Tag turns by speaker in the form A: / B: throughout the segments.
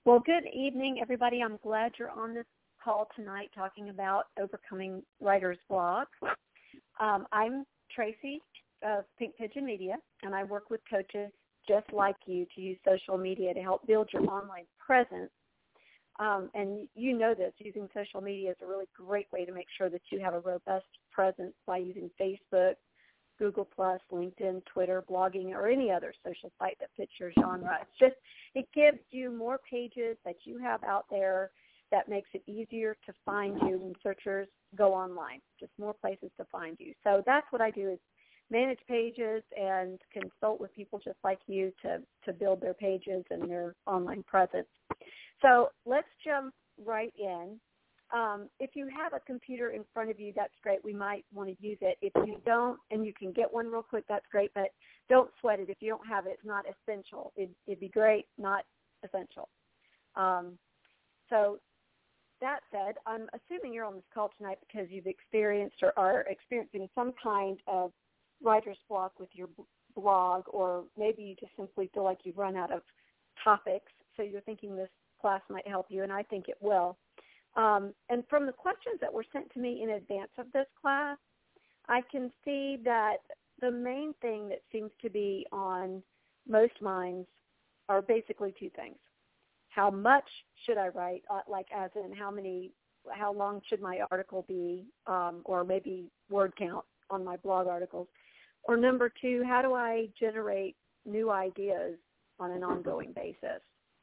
A: Well, good evening, everybody. I'm glad you're on this call tonight talking about overcoming writer's block. I'm Tracy of Pink Pigeon Media, and I work with coaches just like you to use social media to help build your online presence. And you know this, using social media is a really great way to make sure that you have a robust presence by using Facebook, Google+, LinkedIn, Twitter, blogging, or any other social site that fits your genre. It gives you more pages that you have out there that makes it easier to find you when searchers go online, just more places to find you. So that's what I do, is manage pages and consult with people just like you to build their pages and their online presence. So let's jump right in. If you have a computer in front of you, that's great. We might want to use it. If you don't, and you can get one real quick, that's great, but don't sweat it. If you don't have it, it's not essential. It'd be great, not essential. So that said, I'm assuming you're on this call tonight because you've experienced or are experiencing some kind of writer's block with your blog, or maybe you just simply feel like you've run out of topics, so you're thinking this class might help you, and I think it will. And from the questions that were sent to me in advance of this class, I can see that the main thing that seems to be on most minds are basically two things. How much should I write, like as in how long should my article be, or maybe word count on my blog articles? Or number two, how do I generate new ideas on an ongoing basis?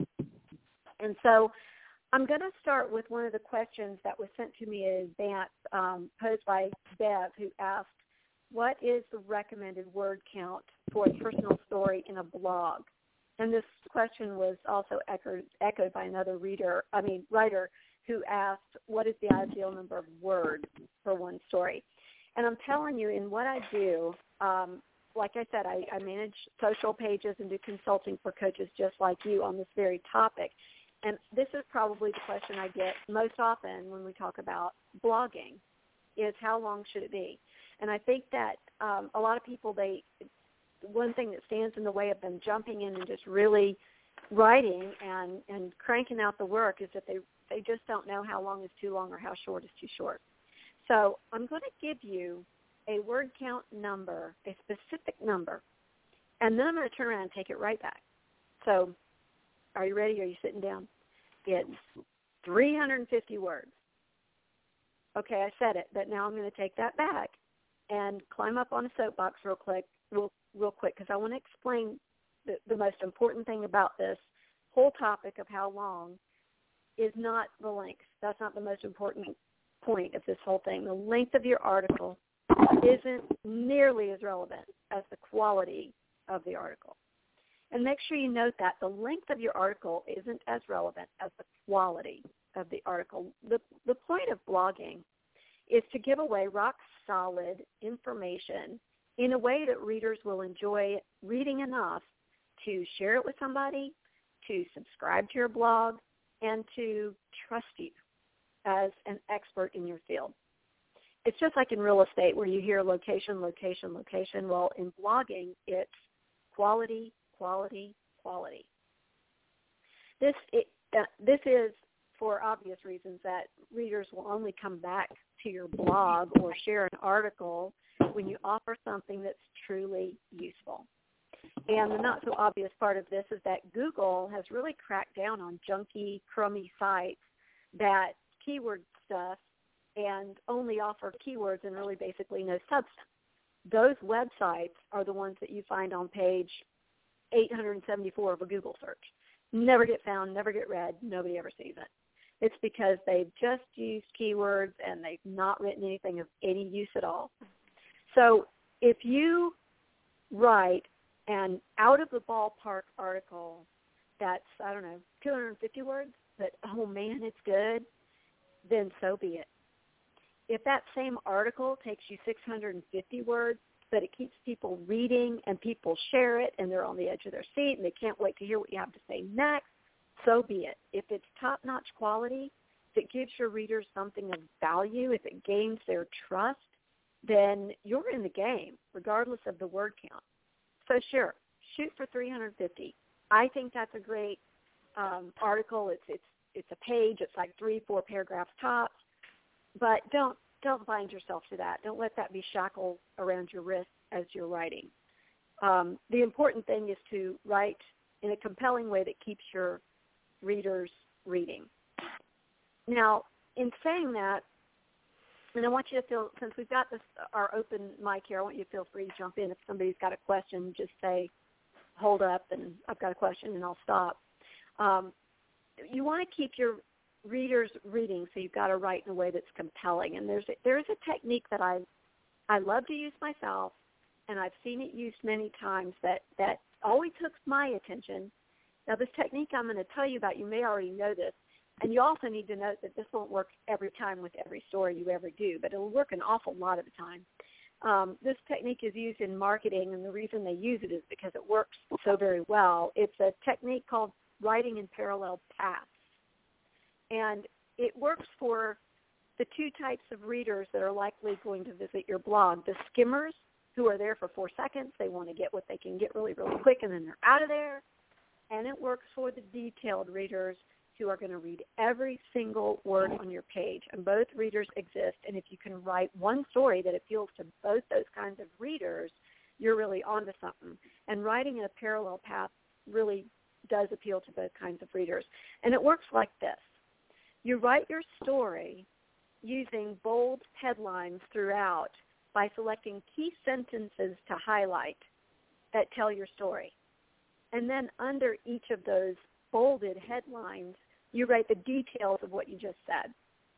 A: And so I'm going to start with one of the questions that was sent to me in advance, posed by Bev, who asked, what is the recommended word count for a personal story in a blog? And this question was also echoed by another writer who asked, what is the ideal number of words for one story? And I'm telling you, in what I do, like I said, I manage social pages and do consulting for coaches just like you on this very topic. And this is probably the question I get most often when we talk about blogging, is how long should it be? And I think that a lot of people, one thing that stands in the way of them jumping in and just really writing and cranking out the work is that they just don't know how long is too long or how short is too short. So I'm going to give you a word count number, a specific number, and then I'm going to turn around and take it right back. So are you ready? Are you sitting down? It's 350 words. Okay, I said it, but now I'm going to take that back and climb up on a soapbox real quick, because I want to explain the most important thing about this whole topic of how long is not the length. That's not the most important point of this whole thing. The length of your article isn't nearly as relevant as the quality of the article. And make sure you note that the length of your article isn't as relevant as the quality of the article. The point of blogging is to give away rock-solid information in a way that readers will enjoy reading enough to share it with somebody, to subscribe to your blog, and to trust you as an expert in your field. It's just like in real estate where you hear location, location, location. Well, in blogging, it's quality, quality, quality. This is for obvious reasons that readers will only come back to your blog or share an article when you offer something that's truly useful. And the not so obvious part of this is that Google has really cracked down on junky, crummy sites that keyword stuff and only offer keywords and really basically no substance. Those websites are the ones that you find on page 874 of a Google search. Never get found, never get read, nobody ever sees it. It's because they've just used keywords and they've not written anything of any use at all. So if you write an out-of-the-ballpark article that's, 250 words, but, oh, man, it's good, then so be it. If that same article takes you 650 words, but it keeps people reading and people share it and they're on the edge of their seat and they can't wait to hear what you have to say next, so be it. If it's top-notch quality, if it gives your readers something of value, if it gains their trust, then you're in the game, regardless of the word count. So sure, shoot for 350. I think that's a great article. It's a page. It's like 3-4 paragraphs tops. But don't bind yourself to that. Don't let that be shackles around your wrist as you're writing. The important thing is to write in a compelling way that keeps your readers reading. Now, in saying that, and I want you to feel, since we've got our open mic here, I want you to feel free to jump in. If somebody's got a question, just say, hold up, and I've got a question, and I'll stop. You want to keep your readers reading, so you've got to write in a way that's compelling. And there's a technique that I love to use myself, and I've seen it used many times that always hooks my attention. Now, this technique I'm going to tell you about, you may already know this, and you also need to note that this won't work every time with every story you ever do, but it'll work an awful lot of the time. This technique is used in marketing, and the reason they use it is because it works so very well. It's a technique called writing in parallel paths, and it works for the two types of readers that are likely going to visit your blog: the skimmers, who are there for 4 seconds. They want to get what they can get really, really quick, and then they're out of there. And it works for the detailed readers who are going to read every single word on your page. And both readers exist. And if you can write one story that appeals to both those kinds of readers, you're really onto something. And writing in a parallel path really does appeal to both kinds of readers. And it works like this. You write your story using bold headlines throughout by selecting key sentences to highlight that tell your story. And then under each of those bolded headlines, you write the details of what you just said.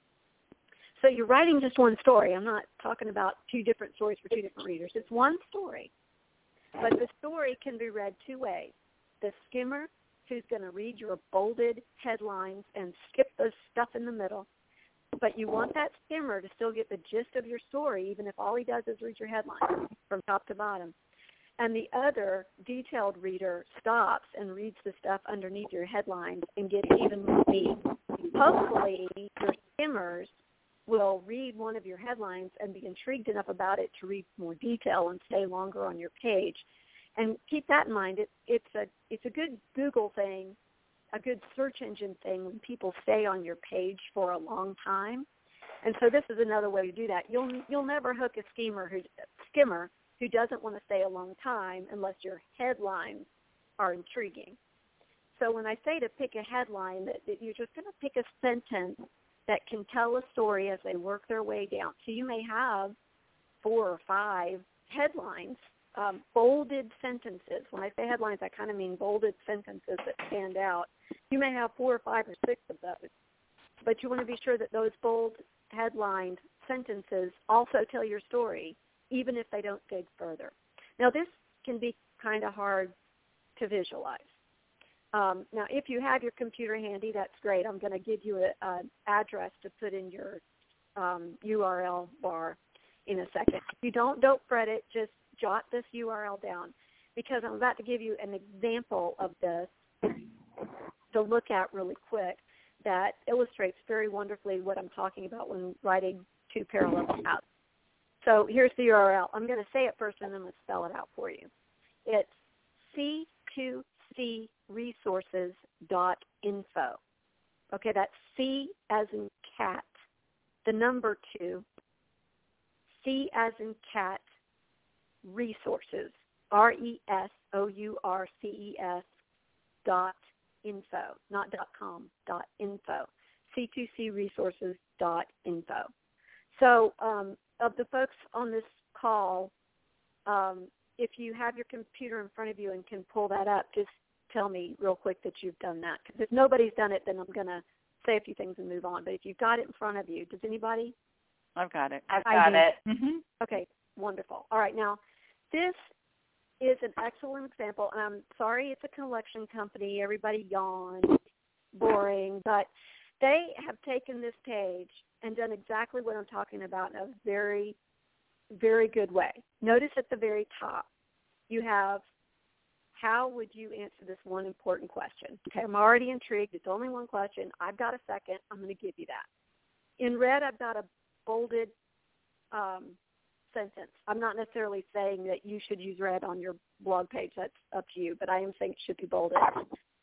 A: So you're writing just one story. I'm not talking about two different stories for two different readers. It's one story. But the story can be read two ways. The skimmer, who's going to read your bolded headlines and skip the stuff in the middle. But you want that skimmer to still get the gist of your story, even if all he does is read your headlines from top to bottom. And the other detailed reader stops and reads the stuff underneath your headlines and gets even more meat. Hopefully, your skimmers will read one of your headlines and be intrigued enough about it to read more detail and stay longer on your page. And keep that in mind. It's a good Google thing, a good search engine thing when people stay on your page for a long time. And so this is another way to do that. You'll never hook a skimmer who doesn't want to stay a long time unless your headlines are intriguing. So when I say to pick a headline, that you're just going to pick a sentence that can tell a story as they work their way down. So you may have 4 or 5 headlines, bolded sentences. When I say headlines, I kind of mean bolded sentences that stand out. You may have 4 or 5 or 6 of those, but you want to be sure that those bold headlined sentences also tell your story, even if they don't dig further. Now, this can be kind of hard to visualize. Now, if you have your computer handy, that's great. I'm going to give you an address to put in your URL bar in a second. If you don't fret it. Just jot this URL down, because I'm about to give you an example of this to look at really quick that illustrates very wonderfully what I'm talking about when writing two parallel paths. So here's the URL. I'm going to say it first, and then I'm going to spell it out for you. It's c2cresources.info. Okay, that's C as in cat, the number 2, C as in cat, resources, RESOURCES.info, not .com, .info, c2cresources.info. So of the folks on this call, if you have your computer in front of you and can pull that up, just tell me real quick that you've done that. Because if nobody's done it, then I'm going to say a few things and move on. But if you've got it in front of you, does anybody?
B: I've got it.
C: I've got it.
B: Mm-hmm.
A: Okay, wonderful. All right, now this is an excellent example. And I'm sorry it's a collection company. Everybody yawned, boring. But they have taken this page and done exactly what I'm talking about in a very, very good way. Notice at the very top, you have, how would you answer this one important question? Okay, I'm already intrigued. It's only one question. I've got a second. I'm going to give you that. In red, I've got a bolded sentence. I'm not necessarily saying that you should use red on your blog page. That's up to you, but I am saying it should be bolded.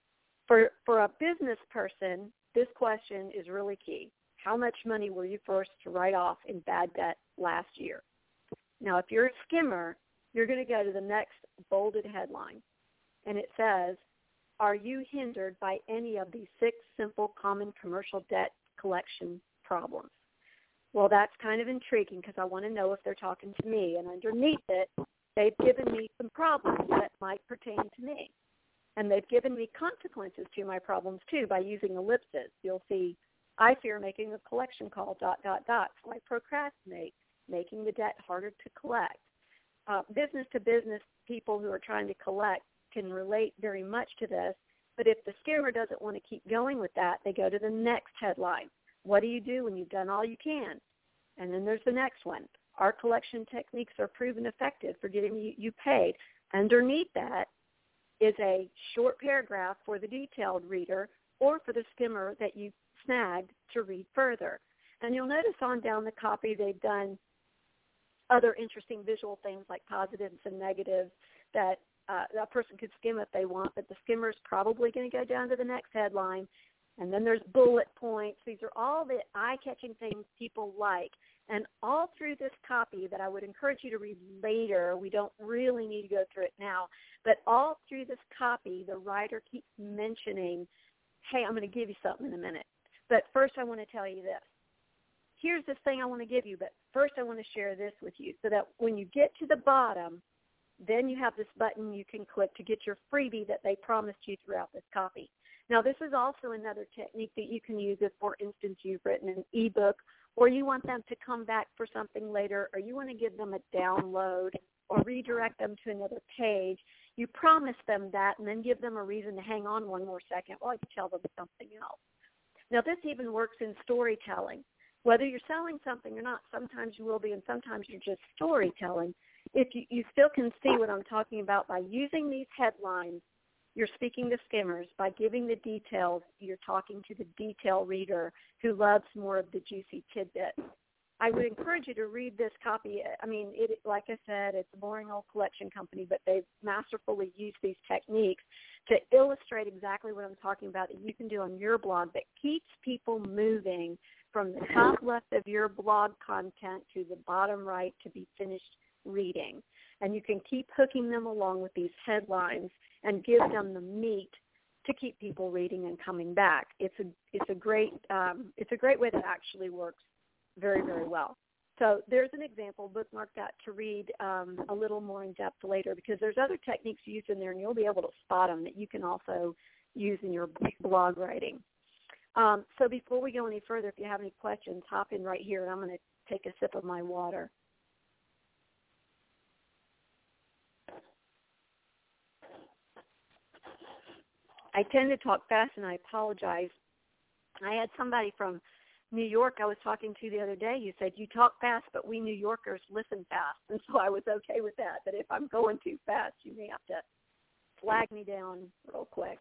A: For a business person, this question is really key. How much money were you forced to write off in bad debt last year? Now, if you're a skimmer, you're going to go to the next bolded headline, and it says, are you hindered by any of these 6 simple common commercial debt collection problems? Well, that's kind of intriguing because I want to know if they're talking to me. And underneath it, they've given me some problems that might pertain to me. And they've given me consequences to my problems, too, by using ellipses. You'll see, I fear making a collection call, ... So I procrastinate, making the debt harder to collect. Business-to-business people who are trying to collect can relate very much to this. But if the skimmer doesn't want to keep going with that, they go to the next headline. What do you do when you've done all you can? And then there's the next one. Our collection techniques are proven effective for getting you paid. Underneath that is a short paragraph for the detailed reader or for the skimmer that you snagged to read further. And you'll notice on down the copy they've done other interesting visual things like positives and negatives that a person could skim if they want, but the skimmer's probably going to go down to the next headline. And then there's bullet points. These are all the eye-catching things people like. And all through this copy that I would encourage you to read later, we don't really need to go through it now, but all through this copy, the writer keeps mentioning, hey, I'm going to give you something in a minute. But first I want to tell you this. Here's this thing I want to give you, but first I want to share this with you so that when you get to the bottom, then you have this button you can click to get your freebie that they promised you throughout this copy. Now, this is also another technique that you can use if, for instance, you've written an ebook or you want them to come back for something later or you want to give them a download or redirect them to another page. You promise them that and then give them a reason to hang on one more second while you tell them something else. Now, this even works in storytelling. Whether you're selling something or not, sometimes you will be and sometimes you're just storytelling. If you still can see what I'm talking about by using these headlines, you're speaking to skimmers. By giving the details, you're talking to the detail reader who loves more of the juicy tidbits. I would encourage you to read this copy. I mean, like I said, it's a boring old collection company, but they've masterfully used these techniques to illustrate exactly what I'm talking about that you can do on your blog that keeps people moving from the top left of your blog content to the bottom right to be finished reading. And you can keep hooking them along with these headlines and give them the meat to keep people reading and coming back. It's a great way that actually works very, very well. So there's an example. Bookmark that to read a little more in depth later because there's other techniques used in there and you'll be able to spot them that you can also use in your blog writing. So before we go any further, if you have any questions, hop in right here and I'm going to take a sip of my water. I tend to talk fast, and I apologize. I had somebody from New York I was talking to the other day who said, you talk fast, but we New Yorkers listen fast. And so I was okay with that. But if I'm going too fast, you may have to flag me down real quick.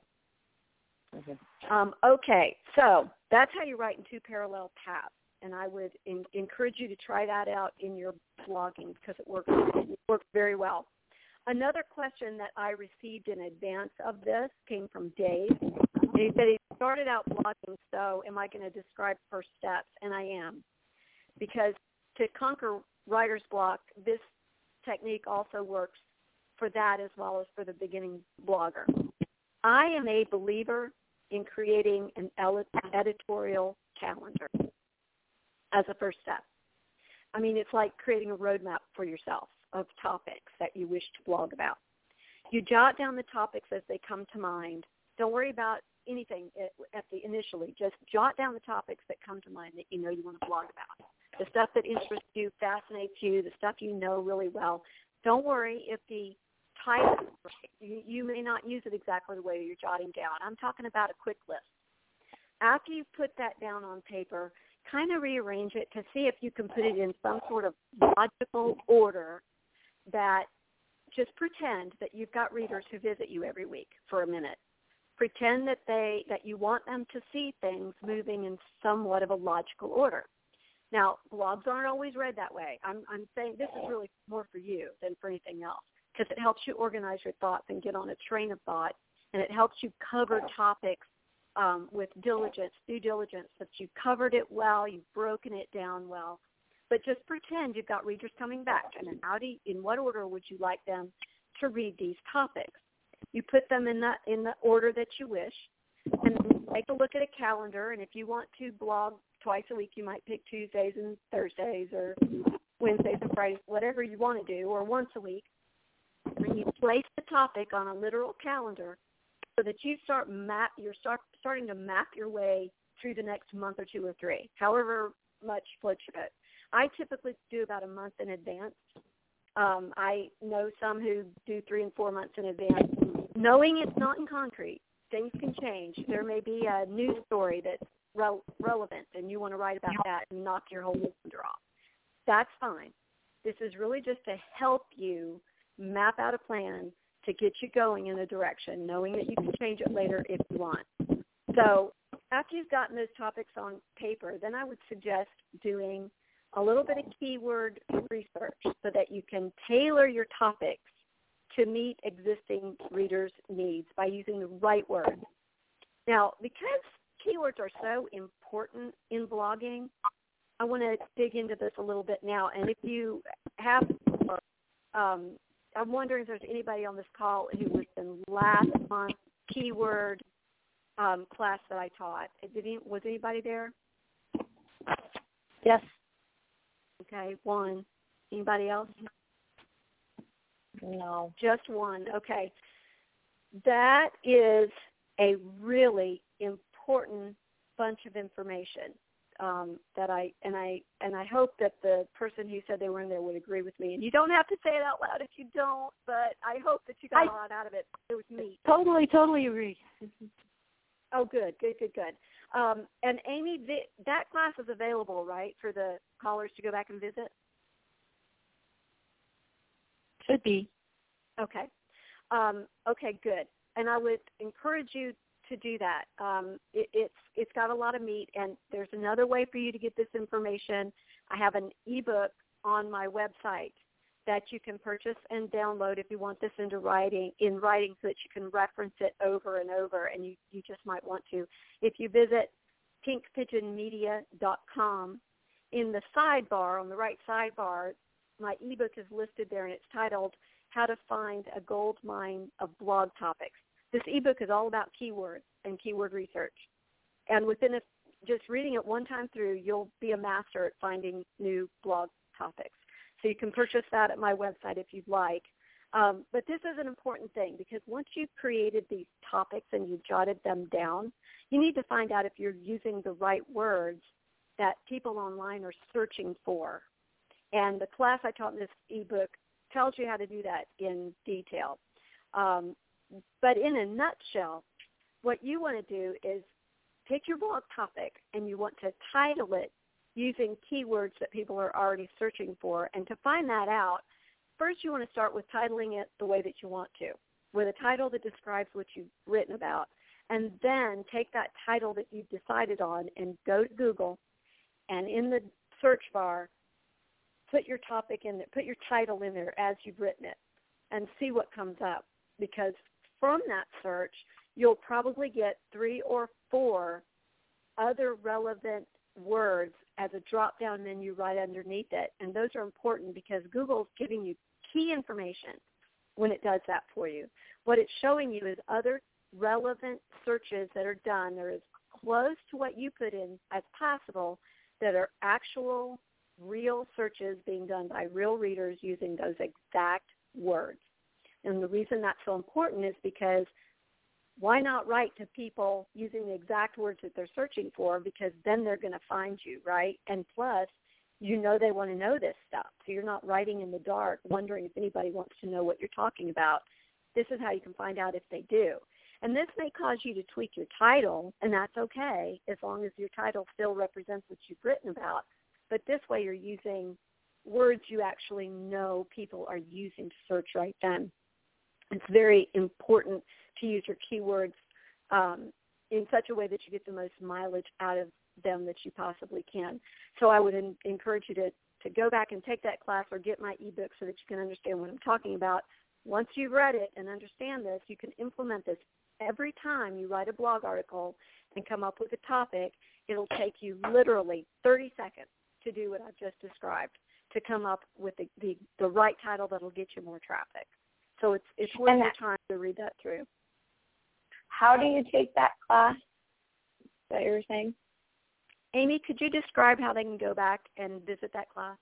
A: Okay, so that's how you write in 2 parallel paths. And I would encourage you to try that out in your blogging because it works very well. Another question that I received in advance of this came from Dave. And he said he started out blogging, so am I going to describe first steps? And I am. Because to conquer writer's block, this technique also works for that as well as for the beginning blogger. I am a believer in creating an editorial calendar as a first step. I mean, it's like creating a roadmap for yourself of topics that you wish to blog about. You jot down the topics as they come to mind. Don't worry about anything initially. Just jot down the topics that come to mind that you know you want to blog about. The stuff that interests you, fascinates you, the stuff you know really well. Don't worry if the title is right. You may not use it exactly the way you're jotting down. I'm talking about a quick list. After you've put that down on paper, kind of rearrange it to see if you can put it in some sort of logical order that just pretend that you've got readers who visit you every week for a minute. Pretend that you want them to see things moving in somewhat of a logical order. Now, blogs aren't always read that way. I'm saying this is really more for you than for anything else because it helps you organize your thoughts and get on a train of thought and it helps you cover topics with diligence, due diligence, that you've covered it well, you've broken it down well. But just pretend you've got readers coming back, and then in what order would you like them to read these topics? You put them in the order that you wish, and then take a look at a calendar, and if you want to blog twice a week, you might pick Tuesdays and Thursdays or Wednesdays and Fridays, whatever you want to do, or once a week. And you place the topic on a literal calendar so that you're starting to map your way through the next month or 2 or 3, however much floats your boat. I typically do about a month in advance. I know some who do 3 and 4 months in advance. Knowing it's not in concrete, things can change. There may be a news story that's relevant, and you want to write about that and knock your whole calendar off. That's fine. This is really just to help you map out a plan to get you going in a direction, knowing that you can change it later if you want. So after you've gotten those topics on paper, then I would suggest doing a little bit of keyword research so that you can tailor your topics to meet existing readers' needs by using the right words. Now, because keywords are so important in blogging, I want to dig into this a little bit now. And if you have, I'm wondering if there's anybody on this call who was in last month's keyword class that I taught. Was anybody there?
B: Yes.
A: Okay, one. Anybody else?
B: No.
A: Just one. Okay. That is a really important bunch of information that I hope that the person who said they were in there would agree with me. And you don't have to say it out loud if you don't, but I hope that you got a lot out of it. It was neat.
B: Totally agree.
A: Oh, good. And Amy, that class is available, right, for the callers to go back and visit?
B: Should be.
A: Okay. Okay, good. And I would encourage you to do that. It's got a lot of meat, and there's another way for you to get this information. I have an ebook on my website that you can purchase and download if you want this in writing so that you can reference it over and over, and you just might want to. If you visit pinkpigeonmedia.com, in the sidebar, on the right sidebar, my ebook is listed there, and it's titled How to Find a Gold Mine of Blog Topics. This ebook is all about keywords and keyword research. And just reading it one time through, you'll be a master at finding new blog topics. So you can purchase that at my website if you'd like. But this is an important thing because once you've created these topics and you've jotted them down, you need to find out if you're using the right words that people online are searching for. And the class I taught in this ebook tells you how to do that in detail. But in a nutshell, what you want to do is take your blog topic and you want to title it using keywords that people are already searching for. And to find that out, first you want to start with titling it the way that you want to, with a title that describes what you've written about. And then take that title that you've decided on and go to Google, and in the search bar, put your topic in there, put your title in there as you've written it, and see what comes up. Because from that search, you'll probably get 3 or 4 other relevant words as a drop-down menu right underneath it. And those are important because Google's giving you key information when it does that for you. What it's showing you is other relevant searches that are done. They're as close to what you put in as possible that are actual, real searches being done by real readers using those exact words. And the reason that's so important is because why not write to people using the exact words that they're searching for, because then they're going to find you, right? And plus, you know they want to know this stuff, so you're not writing in the dark wondering if anybody wants to know what you're talking about. This is how you can find out if they do. And this may cause you to tweak your title, and that's okay as long as your title still represents what you've written about. But this way you're using words you actually know people are using to search right then. It's very important to use your keywords in such a way that you get the most mileage out of them that you possibly can. So I would encourage you to go back and take that class or get my ebook so that you can understand what I'm talking about. Once you've read it and understand this, you can implement this every time you write a blog article and come up with a topic, it'll take you literally 30 seconds to do what I've just described, to come up with the right title that'll get you more traffic. So it's worth your time to read that through.
C: How do you take that class that you were saying?
A: Amy, could you describe how they can go back and visit that class?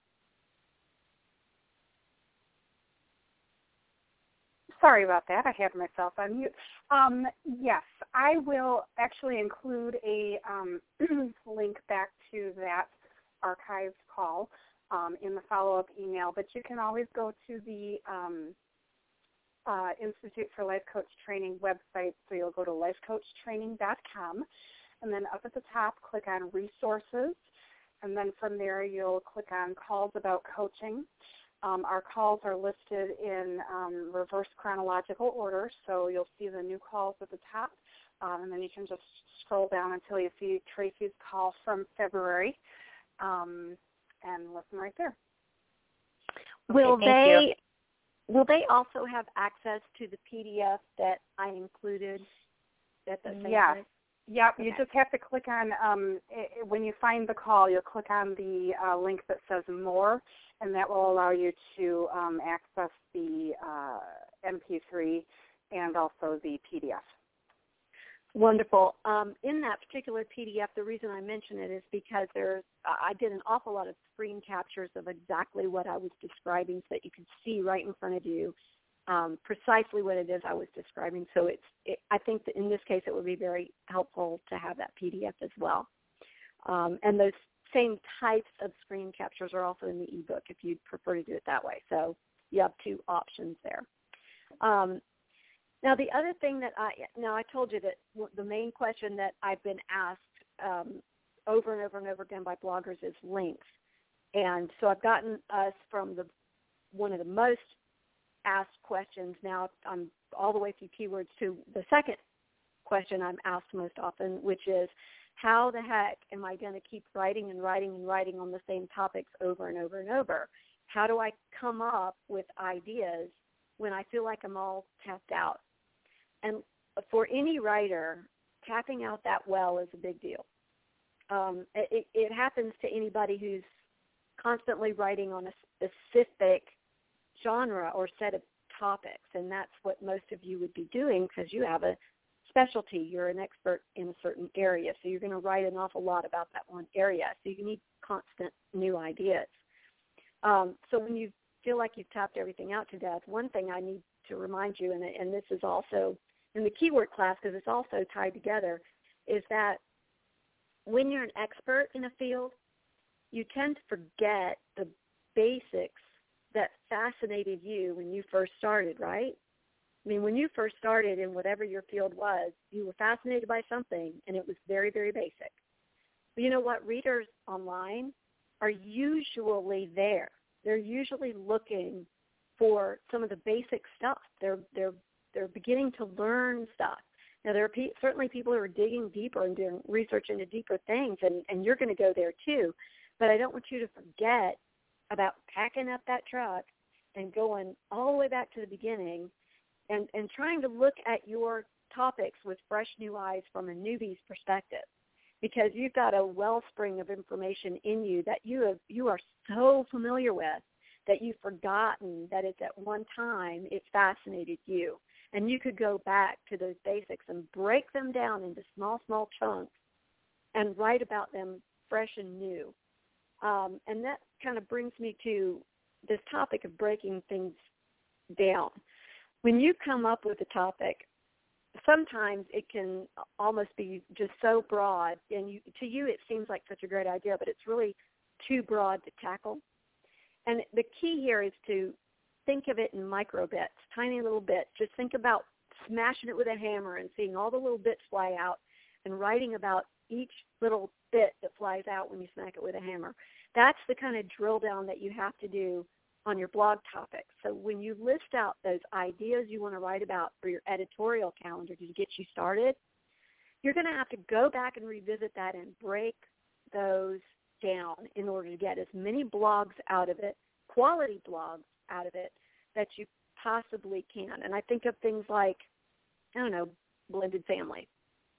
D: Sorry about that. I had myself on mute. Yes, I will actually include a link back to that archived call in the follow-up email, but you can always go to the Institute for Life Coach Training website. So you'll go to lifecoachtraining.com, and then up at the top, click on Resources, and then from there you'll click on Calls About Coaching. Our calls are listed in reverse chronological order, so you'll see the new calls at the top, and then you can just scroll down until you see Tracy's call from February, and listen right there.
A: Will they also have access to the PDF that I included at the same
D: Yes.
A: place?
D: Yep,
A: Okay.
D: you just have to click on, when you find the call, you'll click on the link that says More, and that will allow you to access the MP3 and also the PDF.
A: Wonderful. In that particular PDF, the reason I mention it is because I did an awful lot of screen captures of exactly what I was describing so that you can see right in front of you precisely what it is I was describing. So I think that in this case it would be very helpful to have that PDF as well. And those same types of screen captures are also in the ebook if you'd prefer to do it that way. So you have two options there. Now the other thing that I told you that the main question that I've been asked over and over and over again by bloggers is links. And so I've gotten us from one of the most asked questions. Now I'm all the way through keywords to the second question I'm asked most often, which is, how the heck am I going to keep writing and writing and writing on the same topics over and over and over? How do I come up with ideas when I feel like I'm all tapped out? And for any writer, tapping out that well is a big deal. It happens to anybody who's constantly writing on a specific genre or set of topics, and that's what most of you would be doing because you have a specialty. You're an expert in a certain area, so you're going to write an awful lot about that one area, so you need constant new ideas. So when you feel like you've tapped everything out to death, one thing I need to remind you, and this is also in the keyword class because it's also tied together, is that when you're an expert in a field, you tend to forget the basics that fascinated you when you first started, right? I mean, when you first started in whatever your field was, you were fascinated by something, and it was very, very basic. But you know what? Readers online are usually there. They're usually looking for some of the basic stuff. They're beginning to learn stuff. Now, there are certainly people who are digging deeper and doing research into deeper things, and you're going to go there too. But I don't want you to forget about packing up that truck and going all the way back to the beginning and trying to look at your topics with fresh new eyes from a newbie's perspective, because you've got a wellspring of information in you that you are so familiar with that you've forgotten that it's at one time it fascinated you. And you could go back to those basics and break them down into small, small chunks and write about them fresh and new. And that kind of brings me to this topic of breaking things down. When you come up with a topic, sometimes it can almost be just so broad, and to you it seems like such a great idea, but it's really too broad to tackle. And the key here is to think of it in micro bits, tiny little bits. Just think about smashing it with a hammer and seeing all the little bits fly out and writing about each little bit that flies out when you smack it with a hammer. That's the kind of drill down that you have to do on your blog topics. So when you list out those ideas you want to write about for your editorial calendar to get you started, you're going to have to go back and revisit that and break those down in order to get as many blogs out of it, quality blogs out of it, that you possibly can. And I think of things like, I don't know, blended family.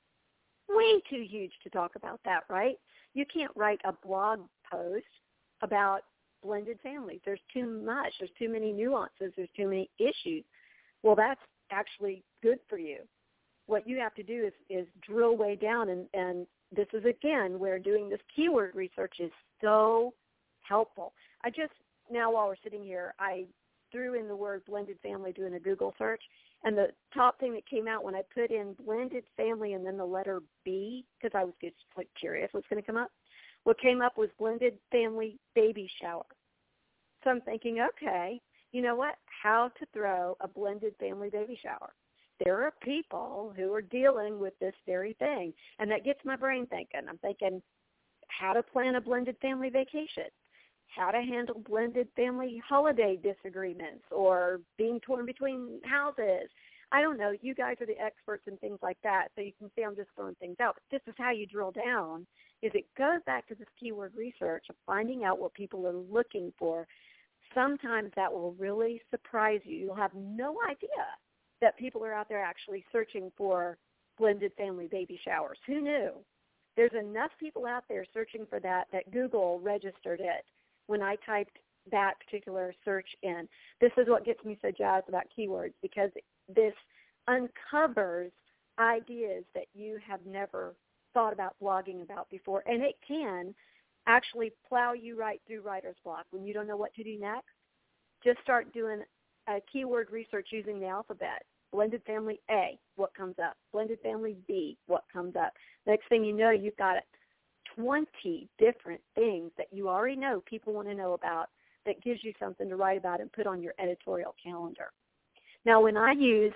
A: Way too huge to talk about that, right? You can't write a blog post about blended families. There's too much. There's too many nuances. There's too many issues. Well, that's actually good for you. What you have to do is drill way down, and this is, again, where doing this keyword research is so helpful. I just, now while we're sitting here, I threw in the word blended family doing a Google search, and the top thing that came out when I put in blended family and then the letter B, because I was just curious what's going to come up, what came up was blended family baby shower. So I'm thinking, okay, you know what? How to throw a blended family baby shower. There are people who are dealing with this very thing, and that gets my brain thinking. I'm thinking how to plan a blended family vacation, how to handle blended family holiday disagreements or being torn between houses. I don't know. You guys are the experts in things like that, so you can see I'm just throwing things out. But this is how you drill down, is it goes back to this keyword research of finding out what people are looking for. Sometimes that will really surprise you. You'll have no idea that people are out there actually searching for blended family baby showers. Who knew? There's enough people out there searching for that Google registered it when I typed that particular search in. This is what gets me so jazzed about keywords, because this uncovers ideas that you have never thought about blogging about before, and it can actually plow you right through writer's block. When you don't know what to do next, just start doing a keyword research using the alphabet. Blended family A, what comes up? Blended family B, what comes up? Next thing you know, you've got 20 different things that you already know people want to know about that gives you something to write about and put on your editorial calendar. Now, when I use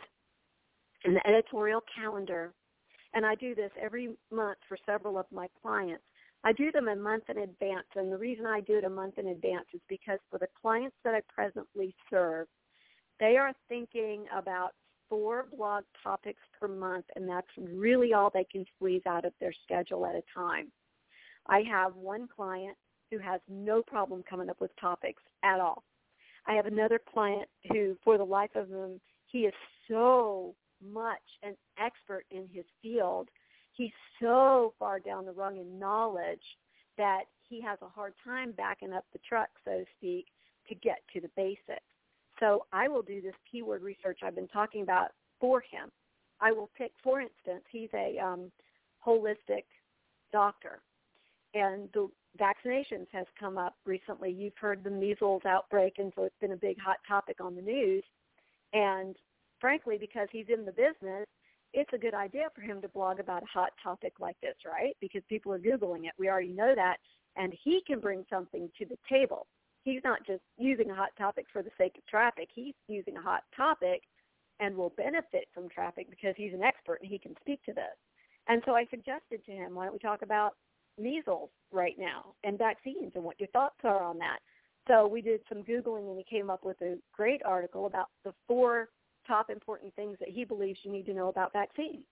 A: an editorial calendar, and I do this every month for several of my clients, I do them a month in advance, and the reason I do it a month in advance is because for the clients that I presently serve, they are thinking about 4 blog topics per month, and that's really all they can squeeze out of their schedule at a time. I have one client who has no problem coming up with topics at all. I have another client who, for the life of him, he is so much an expert in his field. He's so far down the rung in knowledge that he has a hard time backing up the truck, so to speak, to get to the basics. So I will do this keyword research I've been talking about for him. I will pick, for instance, he's a holistic doctor, and the vaccinations has come up recently. You've heard the measles outbreak, and so it's been a big hot topic on the news. And frankly, because he's in the business, it's a good idea for him to blog about a hot topic like this, right? Because people are Googling it. We already know that. And he can bring something to the table. He's not just using a hot topic for the sake of traffic. He's using a hot topic and will benefit from traffic because he's an expert and he can speak to this. And so I suggested to him, why don't we talk about measles right now and vaccines and what your thoughts are on that. So we did some Googling, and we came up with a great article about the 4 top important things that he believes you need to know about vaccines.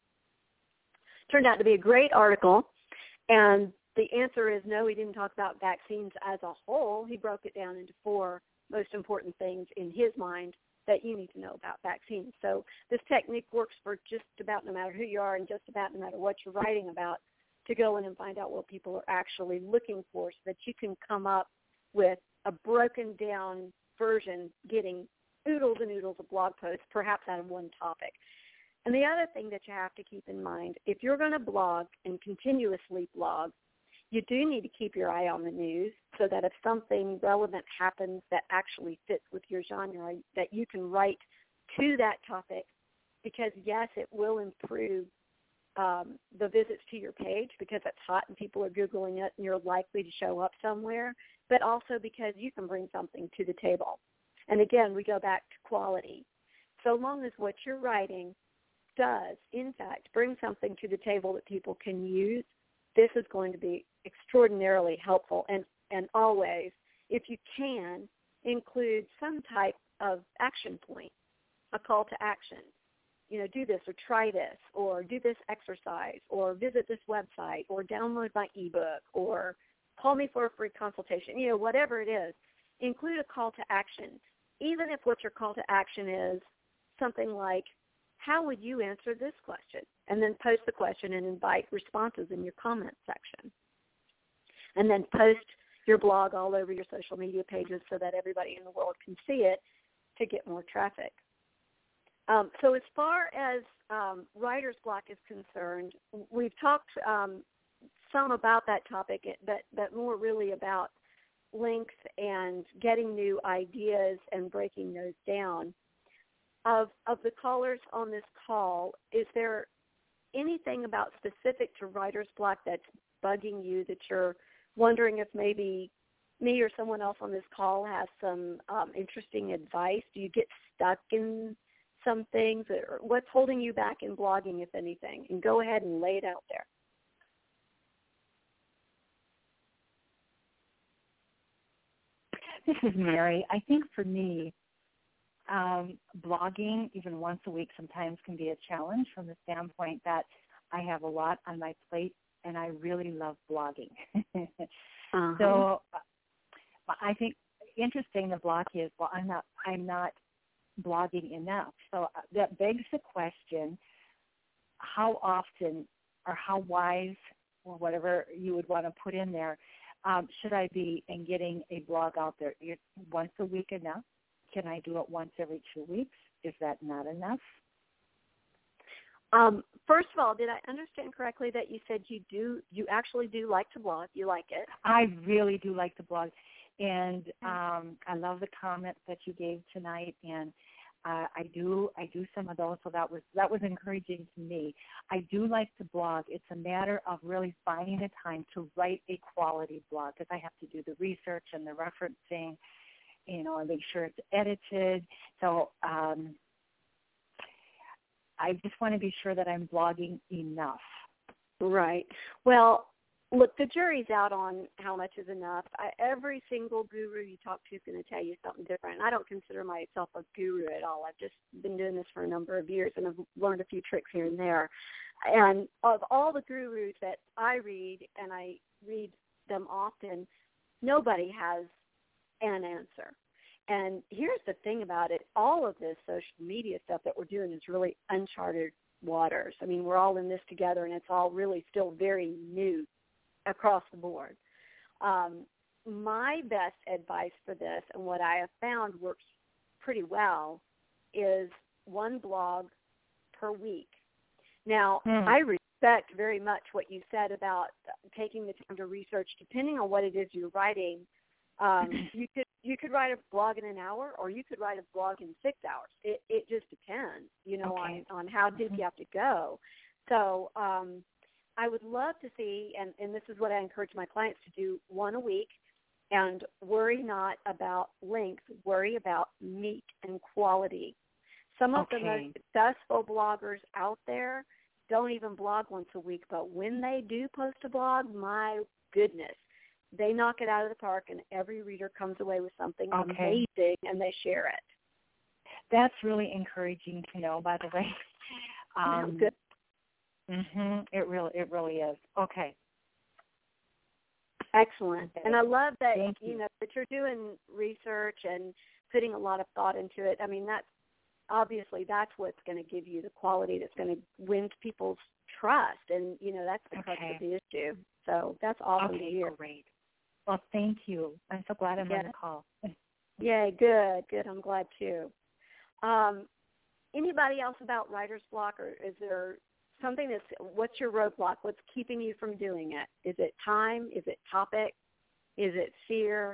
A: Turned out to be a great article, and the answer is no, he didn't talk about vaccines as a whole. He broke it down into 4 most important things in his mind that you need to know about vaccines. So this technique works for just about no matter who you are and just about no matter what you're writing about, to go in and find out what people are actually looking for so that you can come up with a broken down version, getting oodles and oodles of blog posts, perhaps out of one topic. And the other thing that you have to keep in mind, if you're going to blog and continuously blog, you do need to keep your eye on the news so that if something relevant happens that actually fits with your genre, that you can write to that topic, because, yes, it will improve the visits to your page because it's hot and people are Googling it and you're likely to show up somewhere, but also because you can bring something to the table. And again, we go back to quality. So long as what you're writing does, in fact, bring something to the table that people can use, this is going to be extraordinarily helpful. And always, if you can, include some type of action point, a call to action. You know, do this or try this or do this exercise or visit this website or download my ebook or call me for a free consultation. You know, whatever it is, include a call to action. Even if what your call to action is something like, how would you answer this question? And then post the question and invite responses in your comment section. And then post your blog all over your social media pages so that everybody in the world can see it to get more traffic. So as far as writer's block is concerned, we've talked some about that topic, but more really about links and getting new ideas and breaking those down. Of the callers on this call, is there anything about specific to writer's block that's bugging you that you're wondering if maybe me or someone else on this call has some interesting advice? Do you get stuck in some things? Or what's holding you back in blogging, if anything? And go ahead and lay it out there.
B: This is Mary. I think for me, blogging even once a week sometimes can be a challenge from the standpoint that I have a lot on my plate and I really love blogging. So I think interesting the block is, well, I'm not blogging enough. So that begs the question, how often or how wise or whatever you would want to put in there, should I be in getting a blog out there? Once a week enough? Can I do it once every 2 weeks? Is that not enough?
A: First of all, did I understand correctly that you said you actually do like to blog? You like it?
B: I really do like to blog, and I love the comments that you gave tonight, and I do some of those. So that was encouraging to me. I do like to blog. It's a matter of really finding the time to write a quality blog because I have to do the research and the referencing, and make sure it's edited. So I just want to be sure that I'm blogging enough.
A: Right. Well, look, the jury's out on how much is enough. Every single guru you talk to is going to tell you something different. And I don't consider myself a guru at all. I've just been doing this for a number of years, and I've learned a few tricks here and there. And of all the gurus that I read, and I read them often, nobody has an answer. And here's the thing about it. All of this social media stuff that we're doing is really uncharted waters. I mean, we're all in this together, and it's all really still very new across the board. My best advice for this, and what I have found works pretty well, is one blog per week. Now, I respect very much what you said about taking the time to research. Depending on what it is you're writing, you could write a blog in an hour, or you could write a blog in 6 hours. It just depends, on how deep you have to go. So I would love to see, and this is what I encourage my clients to do, one a week, and worry not about length, worry about meat and quality. Some of the most successful bloggers out there don't even blog once a week, but when they do post a blog, my goodness, they knock it out of the park, and every reader comes away with something amazing, and they share it.
B: That's really encouraging to know, by the way.
A: Good.
B: It really is. Okay.
A: Excellent. And I love that that you're doing research and putting a lot of thought into it. I mean, that's what's going to give you the quality that's going to win people's trust, and that's the crux of the issue. So that's awesome to hear.
B: Great. Well, thank you. I'm so glad I'm on the call.
A: Yay, good. I'm glad too. Anybody else about writer's block, or is there something what's your roadblock? What's keeping you from doing it? Is it time? Is it topic? Is it fear?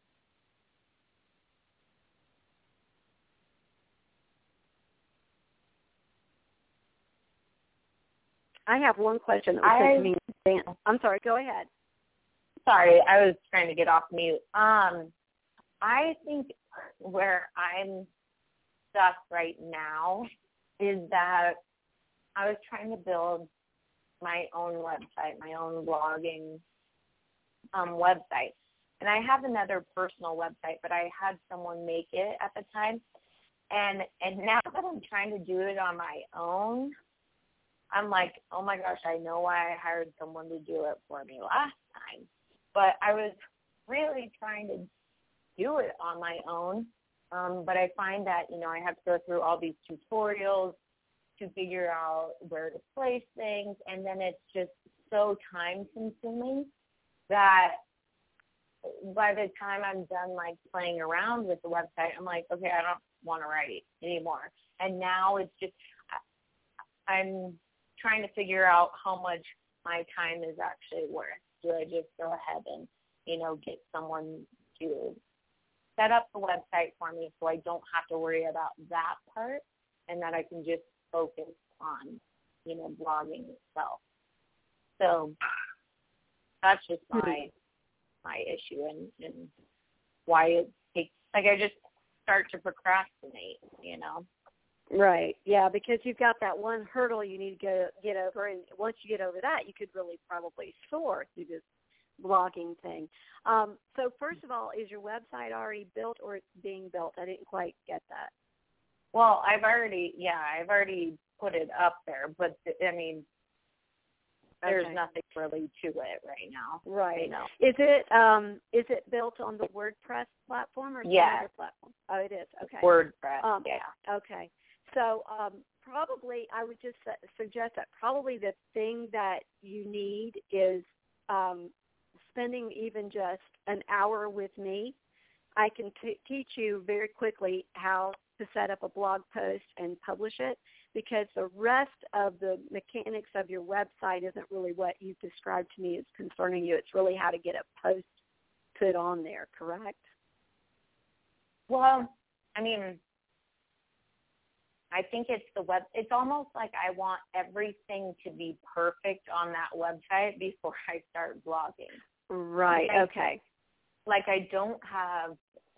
A: I have one question that was sent to me. I'm sorry, go ahead.
C: Sorry, I was trying to get off mute. I think where I'm stuck right now is that I was trying to build my own website, my own blogging website. And I have another personal website, but I had someone make it at the time. And now that I'm trying to do it on my own, I'm like, oh my gosh, I know why I hired someone to do it for me last time. But I was really trying to do it on my own. But I find that, I have to go through all these tutorials, to figure out where to place things, and then it's just so time-consuming that by the time I'm done, like, playing around with the website, I'm like, okay, I don't want to write anymore. And now it's just I'm trying to figure out how much my time is actually worth. Do I just go ahead and, get someone to set up the website for me so I don't have to worry about that part and that I can just focus on, blogging itself. So that's just my issue and why it takes, like, I just start to procrastinate,
A: Right. Yeah, because you've got that one hurdle you need to get over, and once you get over that, you could really probably soar through this blogging thing. So first of all, is your website already built or it's being built? I didn't quite get that.
C: Well, I've already put it up there, but there's nothing really to it right now.
A: Right. Is it built on the WordPress platform or some other platform? Oh, it is. Okay.
C: WordPress. Yeah.
A: Okay. So probably I would just suggest that probably the thing that you need is spending even just an hour with me. I can teach you very quickly how to set up a blog post and publish it, because the rest of the mechanics of your website isn't really what you've described to me is concerning you. It's really how to get a post put on there, correct?
C: Well, I think it's it's almost like I want everything to be perfect on that website before I start blogging.
A: Right, okay.
C: Like I don't have,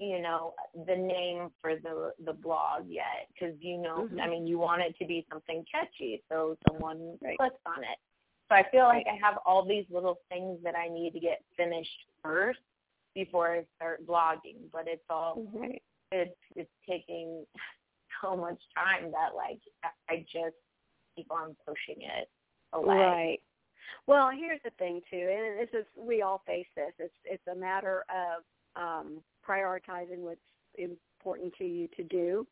C: the name for the blog yet because, you want it to be something catchy so someone clicks on it. So I feel like I have all these little things that I need to get finished first before I start blogging, but it's all, it's taking so much time that, like, I just keep on pushing it away.
A: Right. Well, here's the thing, too, and we all face this. It's a matter of prioritizing what's important to you to do.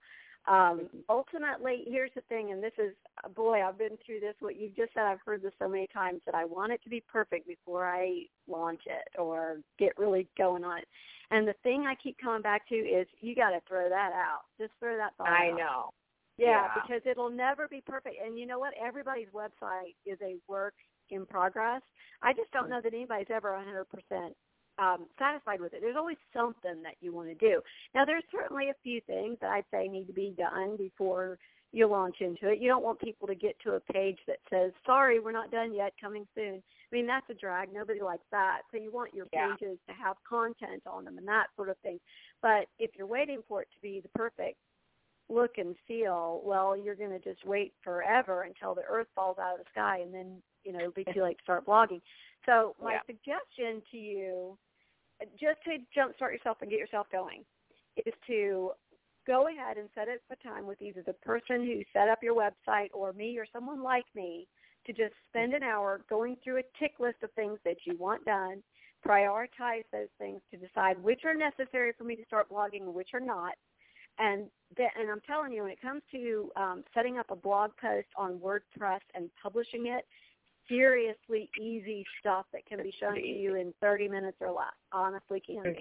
A: Ultimately, here's the thing, and this is, boy, I've been through this. What you've just said, I've heard this so many times, that I want it to be perfect before I launch it or get really going on it. And the thing I keep coming back to is you got to throw that out. Just throw that thought out.
C: I know.
A: Yeah, because it'll never be perfect. And you know what? Everybody's website is a work in progress. I just don't know that anybody's ever 100% satisfied with it. There's always something that you want to do. Now, there's certainly a few things that I'd say need to be done before you launch into it. You don't want people to get to a page that says, sorry, we're not done yet, coming soon. That's a drag. Nobody likes that. So you want your pages to have content on them and that sort of thing. But if you're waiting for it to be the perfect look and feel, well, you're going to just wait forever until the earth falls out of the sky, and then, it'll be too late to start blogging. So my suggestion to you, just to jumpstart yourself and get yourself going, is to go ahead and set up a time with either the person who set up your website or me or someone like me to just spend an hour going through a tick list of things that you want done, prioritize those things to decide which are necessary for me to start blogging and which are not. And I'm telling you, when it comes to setting up a blog post on WordPress and publishing it, seriously easy stuff that can be shown to you in 30 minutes or less, honestly can be.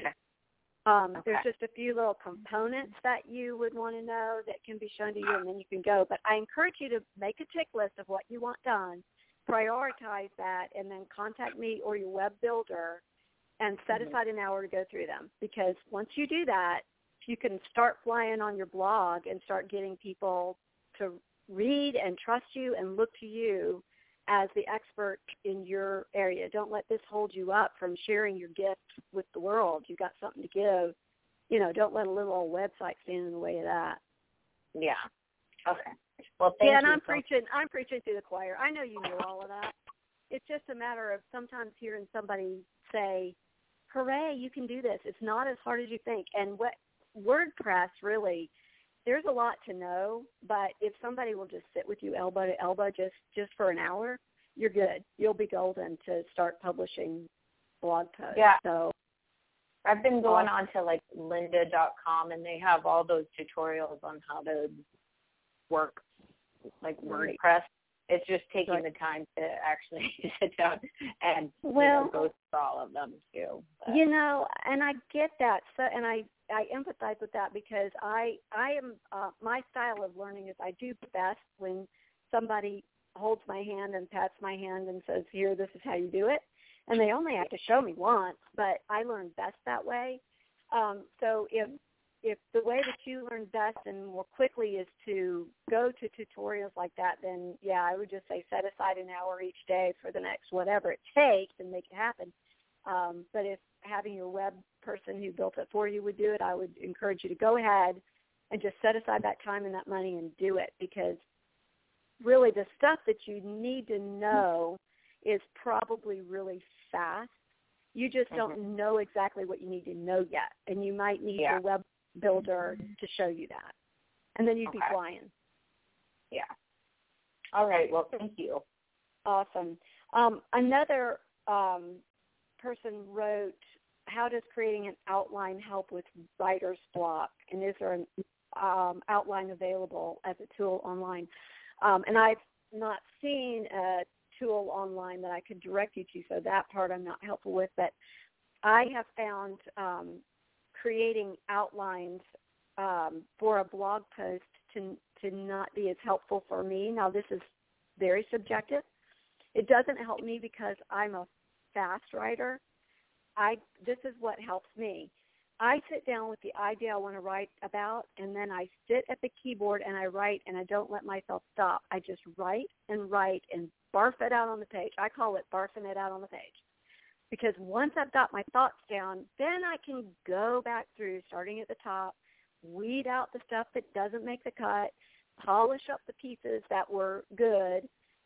A: There's just a few little components that you would want to know that can be shown to you, and then you can go. But I encourage you to make a tick list of what you want done, prioritize that, and then contact me or your web builder and set aside an hour to go through them. Because once you do that, you can start flying on your blog and start getting people to read and trust you and look to you as the expert in your area. Don't let this hold you up from sharing your gift with the world. You've got something to give. Don't let a little old website stand in the way of that.
C: Yeah. Okay. Well, thank you.
A: Yeah, and I'm preaching to the choir. I know you know all of that. It's just a matter of sometimes hearing somebody say, hooray, you can do this. It's not as hard as you think. And what WordPress really, there's a lot to know, but if somebody will just sit with you elbow to elbow just for an hour, you're good. You'll be golden to start publishing blog posts.
C: Yeah.
A: So
C: I've been going on to like lynda.com, and they have all those tutorials on how to work like WordPress. It's just taking the time to actually sit down and go through all of them too. But.
A: And I get that. So, and I empathize with that because I am my style of learning is I do best when somebody holds my hand and pats my hand and says, "Here, this is how you do it." And they only have to show me once, but I learn best that way. So if the way that you learn best and more quickly is to go to tutorials like that, then, I would just say set aside an hour each day for the next whatever it takes and make it happen. But if having your web person who built it for you would do it, I would encourage you to go ahead and just set aside that time and that money and do it, because really the stuff that you need to know is probably really fast. You just don't know exactly what you need to know yet, and you might need your web builder to show you that, and then you'd be flying.
C: Yeah. All right. Well, thank you.
A: Awesome. Another person wrote, "How does creating an outline help with writer's block, and is there an outline available as a tool online?" And I've not seen a tool online that I could direct you to, so that part I'm not helpful with. But I have found creating outlines for a blog post to not be as helpful for me. Now, this is very subjective. It doesn't help me because I'm a fast writer. This is what helps me. I sit down with the idea I want to write about, and then I sit at the keyboard and I write, and I don't let myself stop. I just write and barf it out on the page. I call it barfing it out on the page. Because once I've got my thoughts down, then I can go back through, starting at the top, weed out the stuff that doesn't make the cut, polish up the pieces that were good,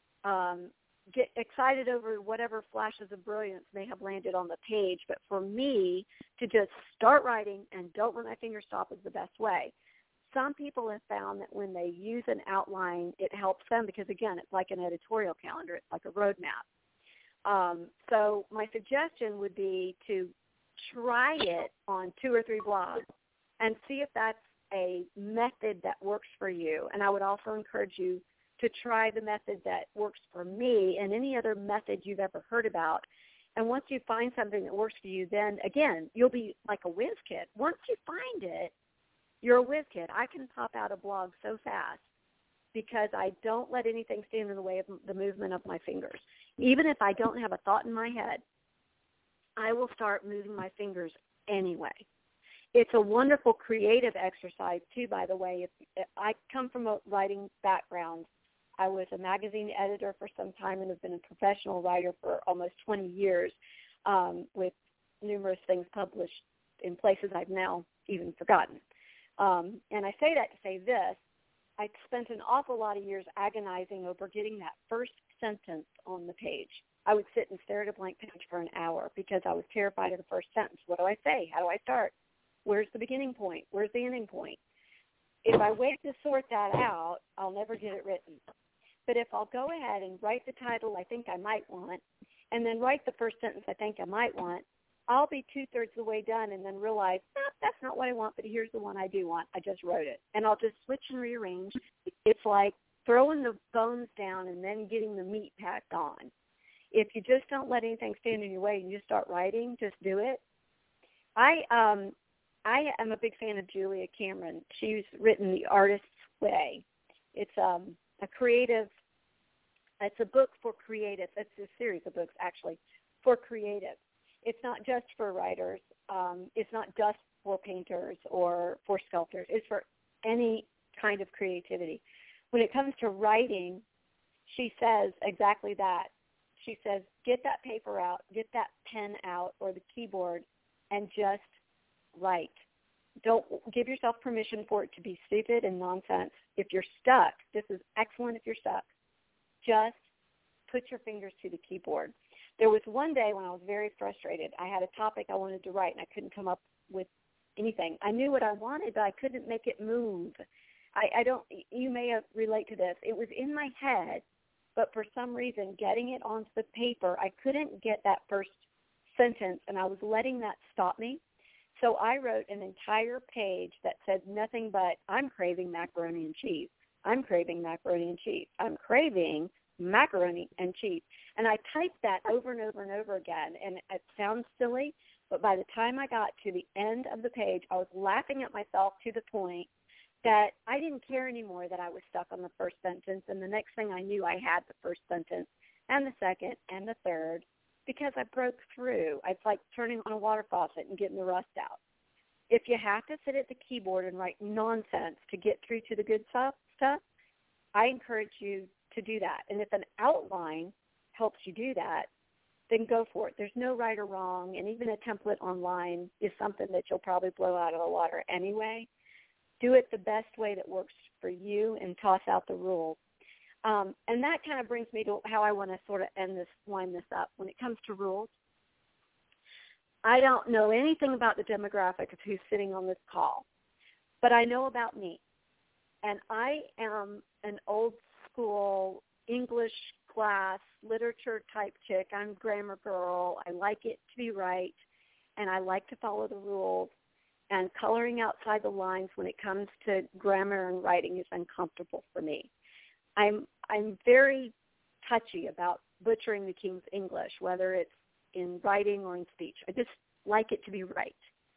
A: get excited over whatever flashes of brilliance may have landed on the page. But for me, to just start writing and don't let my fingers stop is the best way. Some people have found that when they use an outline, it helps them because, again, it's like an editorial calendar. It's like a roadmap. So my suggestion would be to try it on 2 or 3 blogs and see if that's a method that works for you. And I would also encourage you to try the method that works for me and any other method you've ever heard about. And once you find something that works for you, then, again, you'll be like a whiz kid. Once you find it, you're a whiz kid. I can pop out a blog so fast because I don't let anything stand in the way of the movement of my fingers. Even if I don't have a thought in my head, I will start moving my fingers anyway. It's a wonderful creative exercise, too, by the way. If I come from a writing background. I was a magazine editor for some time and have been a professional writer for almost 20 years with numerous things published in places I've now even forgotten. And I say that to say this. I spent an awful lot of years agonizing over getting that first sentence on the page. I would sit and stare at a blank page for an hour because I was terrified of the first sentence. What do I say? How do I start? Where's the beginning point? Where's the ending point? If I wait to sort that out, I'll never get it written. But if I'll go ahead and write the title I think I might want, and then write the first sentence I think I might want, I'll be 2/3 of the way done and then realize, that's not what I want, but here's the one I do want. I just wrote it. And I'll just switch and rearrange. It's like throwing the bones down and then getting the meat packed on. If you just don't let anything stand in your way and you start writing, just do it. I am a big fan of Julia Cameron. She's written The Artist's Way. It's a book for creatives. It's a series of books, actually, for creatives. It's not just for writers. It's not just for painters or for sculptors. It's for any kind of creativity. When it comes to writing, she says exactly that. She says, get that paper out, get that pen out or the keyboard, and just write. Don't give yourself permission for it to be stupid and nonsense. If you're stuck, this is excellent if you're stuck. Just put your fingers to the keyboard. There was one day when I was very frustrated. I had a topic I wanted to write, and I couldn't come up with anything. I knew what I wanted, but I couldn't make it move. You may relate to this. It was in my head, but for some reason, getting it onto the paper, I couldn't get that first sentence, and I was letting that stop me. So I wrote an entire page that said nothing but, I'm craving macaroni and cheese. I'm craving macaroni and cheese. I'm craving macaroni and cheese. And I typed that over and over and over again, and it sounds silly, but by the time I got to the end of the page, I was laughing at myself to the point that I didn't care anymore that I was stuck on the first sentence, and the next thing I knew, I had the first sentence and the second and the third because I broke through. It's like turning on a water faucet and getting the rust out. If you have to sit at the keyboard and write nonsense to get through to the good stuff, I encourage you to do that. And if an outline helps you do that, then go for it. There's no right or wrong, and even a template online is something that you'll probably blow out of the water anyway. Do it the best way that works for you and toss out the rules. And that kind of brings me to how I want to sort of wind this up. When it comes to rules, I don't know anything about the demographic of who's sitting on this call, but I know about me. And I am an old school English class literature type chick. I'm a grammar girl. I like it to be right, and I like to follow the rules. And coloring outside the lines when it comes to grammar and writing is uncomfortable for me. I'm very touchy about butchering the King's English, whether it's in writing or in speech. I just like it to be right.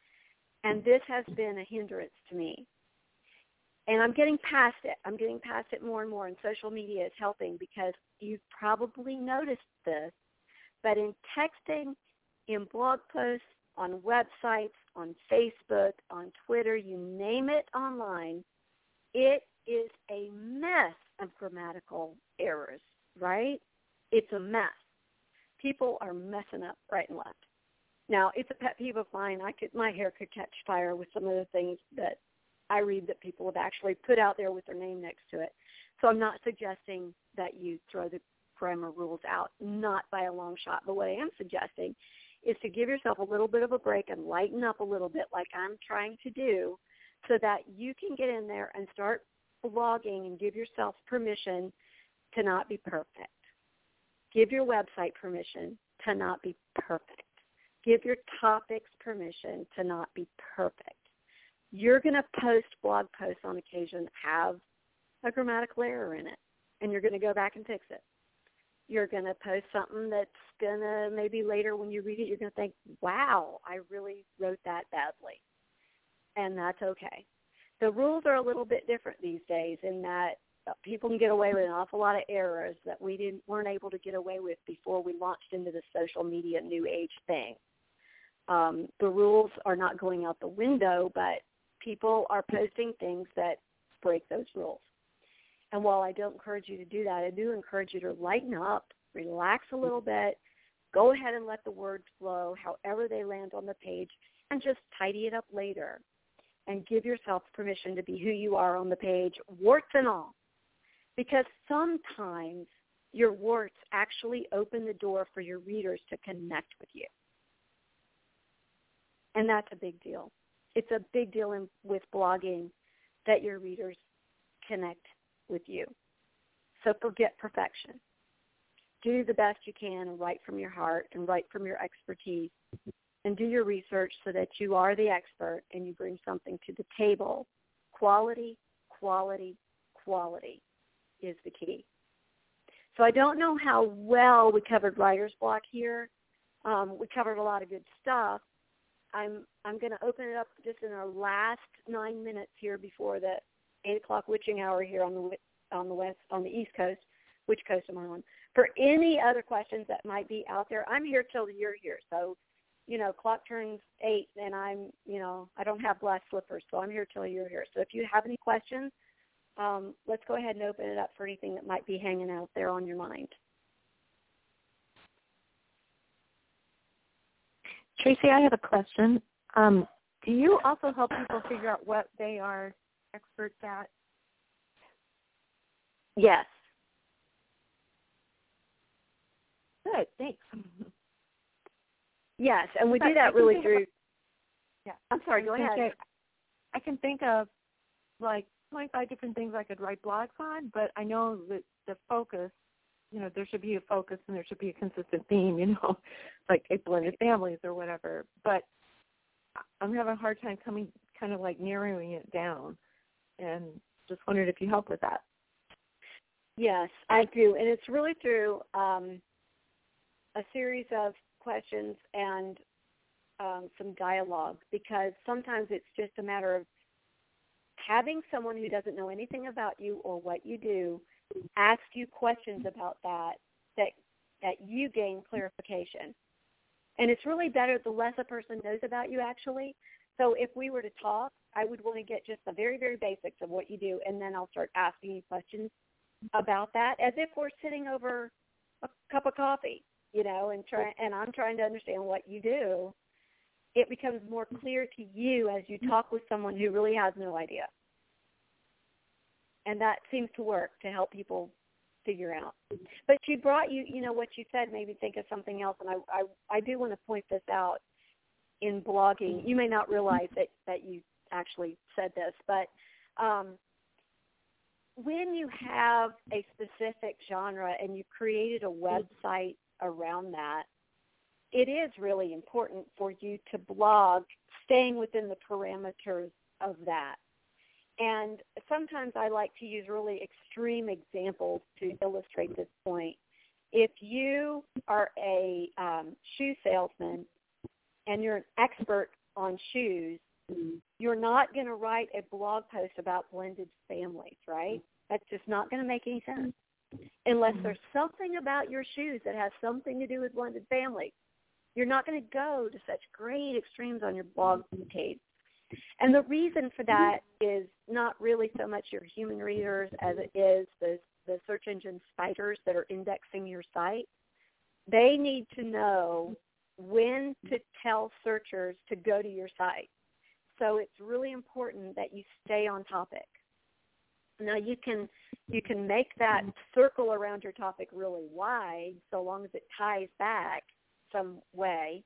A: And this has been a hindrance to me. And I'm getting past it. I'm getting past it more and more, and social media is helping because you've probably noticed this, but in texting, in blog posts, on websites, on Facebook, on Twitter, you name it online, it is a mess of grammatical errors, right? It's a mess. People are messing up right and left. Now, it's a pet peeve of mine. My hair could catch fire with some of the things that I read that people have actually put out there with their name next to it. So I'm not suggesting that you throw the grammar rules out, not by a long shot. But what I am suggesting is to give yourself a little bit of a break and lighten up a little bit like I'm trying to do so that you can get in there and start blogging and give yourself permission to not be perfect. Give your website permission to not be perfect. Give your topics permission to not be perfect. You're going to post blog posts on occasion that have a grammatical error in it, and you're going to go back and fix it. You're going to post something that's going to maybe later when you read it, you're going to think, wow, I really wrote that badly. And that's okay. The rules are a little bit different these days in that people can get away with an awful lot of errors that we weren't able to get away with before we launched into the social media new age thing. The rules are not going out the window, but people are posting things that break those rules. And while I don't encourage you to do that, I do encourage you to lighten up, relax a little bit, go ahead and let the words flow however they land on the page, and just tidy it up later. And give yourself permission to be who you are on the page, warts and all. Because sometimes your warts actually open the door for your readers to connect with you. And that's a big deal. It's a big deal with blogging that your readers connect with you. So forget perfection. Do the best you can and write from your heart and write from your expertise and do your research so that you are the expert and you bring something to the table. Quality, quality, quality is the key. So I don't know how well we covered writer's block here. We covered a lot of good stuff. I'm going to open it up just in our last 9 minutes here before the 8 o'clock witching hour here on the East Coast. Which coast am I on? For any other questions that might be out there, I'm here till you're here. So, clock turns 8 and I don't have glass slippers, so I'm here till you're here. So if you have any questions, let's go ahead and open it up for anything that might be hanging out there on your mind.
E: Tracy, I have a question. Do you also help people figure out what they are experts at?
A: Yes.
E: Good, thanks.
A: Yes, and we do that really through.
E: Yeah.
A: I'm sorry, go ahead.
E: I can think of like 25 different things I could write blogs on, but I know that the focus, there should be a focus and there should be a consistent theme, like a blended families or whatever. But I'm having a hard time kind of like narrowing it down, and just wondered if you help with that.
A: Yes, I do. And it's really through a series of questions and some dialogue, because sometimes it's just a matter of having someone who doesn't know anything about you or what you do ask you questions about that you gain clarification. And it's really better the less a person knows about you, actually. So if we were to talk, I would want to get just the very, very basics of what you do, and then I'll start asking you questions about that as if we're sitting over a cup of coffee, and I'm trying to understand what you do. It becomes more clear to you as you talk with someone who really has no idea. And that seems to work to help people figure out. But she brought you, what you said made me think of something else, and I do want to point this out in blogging. You may not realize that you actually said this, but when you have a specific genre and you created a website around that, it is really important for you to blog staying within the parameters of that. And sometimes I like to use really extreme examples to illustrate this point. If you are a shoe salesman and you're an expert on shoes, you're not going to write a blog post about blended families, right? That's just not going to make any sense unless there's something about your shoes that has something to do with blended families. You're not going to go to such great extremes on your blog page. And the reason for that is not really so much your human readers as it is the search engine spiders that are indexing your site. They need to know when to tell searchers to go to your site. So it's really important that you stay on topic. Now you can make that circle around your topic really wide so long as it ties back some way,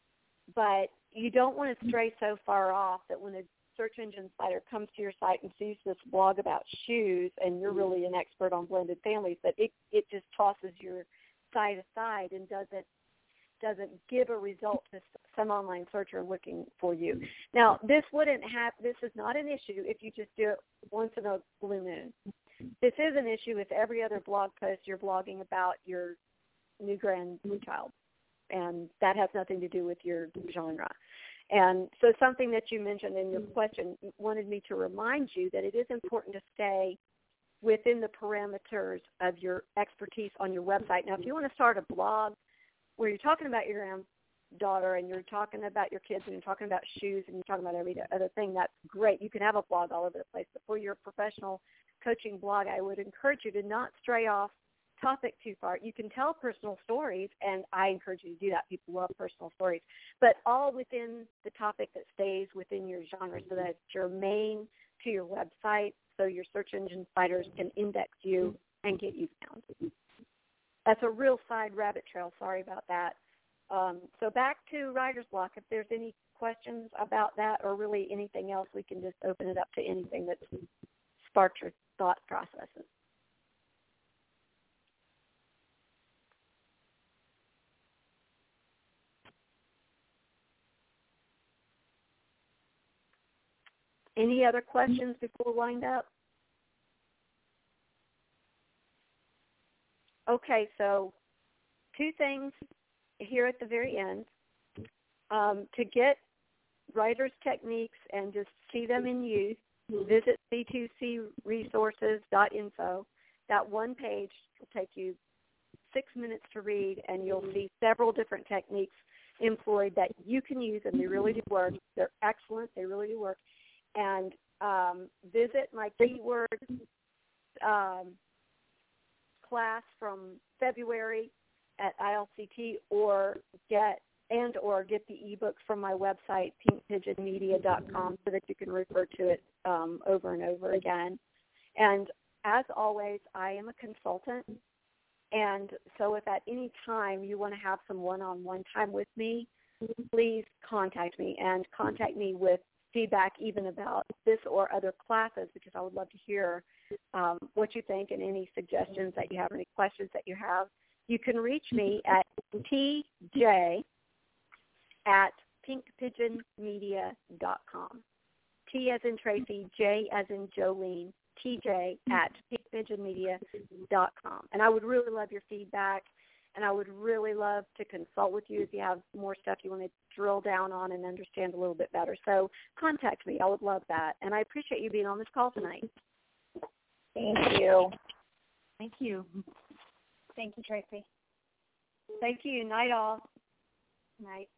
A: but you don't want to stray so far off that when a search engine spider comes to your site and sees this blog about shoes and you're really an expert on blended families, that it just tosses your site aside and doesn't give a result to some online searcher looking for you. Now, this is not an issue if you just do it once in a blue moon. This is an issue if every other blog post you're blogging about your new grandchild, and that has nothing to do with your genre. And so something that you mentioned in your question wanted me to remind you that it is important to stay within the parameters of your expertise on your website. Now, if you want to start a blog where you're talking about your granddaughter and you're talking about your kids and you're talking about shoes and you're talking about every other thing, that's great. You can have a blog all over the place. But for your professional coaching blog, I would encourage you to not stray off topic too far. You can tell personal stories, and I encourage you to do that. People love personal stories, but all within the topic that stays within your genre so that it's germane to your website so your search engine spiders can index you and get you found. That's a real side rabbit trail. Sorry about that. So back to writer's block. If there's any questions about that or really anything else, we can just open it up to anything that's sparked your thought processes. Any other questions before we wind up? Okay, so two things here at the very end. To get writers' techniques and just see them in use, visit c2cresources.info. That one page will take you 6 minutes to read, and you'll see several different techniques employed that you can use, and they really do work. They're excellent. They really do work. And visit my keyword class from February at ILCT, or get the ebook from my website, pinkpigeonmedia.com, so that you can refer to it over and over again. And as always, I am a consultant, and so if at any time you want to have some one-on-one time with me, please contact me, and contact me with feedback even about this or other classes, because I would love to hear what you think and any suggestions that you have, any questions that you have. You can reach me at tj@pinkpigeonmedia.com. T as in Tracy, J as in Jolene, TJ at TracyPigeonMedia.com. And I would really love your feedback, and I would really love to consult with you if you have more stuff you want to drill down on and understand a little bit better. So contact me. I would love that. And I appreciate you being on this call tonight.
C: Thank you.
E: Thank you.
D: Thank you, Tracy.
A: Thank you. Night all.
D: Night.